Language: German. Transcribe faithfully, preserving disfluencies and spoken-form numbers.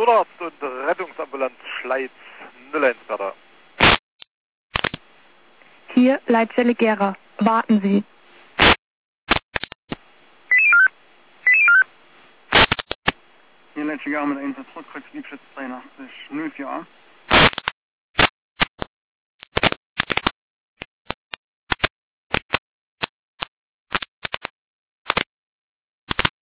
Notarzt und Rettungsambulanz Schleiz null eins Bertha. Hier Leitstelle Gera. Warten Sie. Hier Leitstelle Gera mit Einsatz zurück, Kreuz Liebschütz dreiundachtzig null vier A.